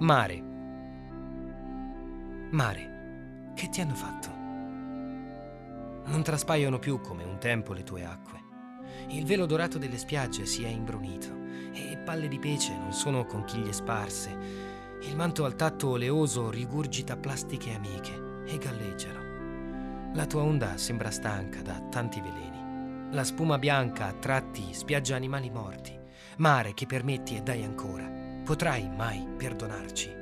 Mare, mare, che ti hanno fatto? Non traspaiono più come un tempo le tue acque. Il velo dorato delle spiagge si è imbrunito e palle di pece non sono conchiglie sparse. Il manto al tatto oleoso rigurgita plastiche amiche e galleggiano. La tua onda sembra stanca da tanti veleni. La spuma bianca a tratti spiaggia animali morti. Mare che permetti e dai ancora. Potrai mai perdonarci?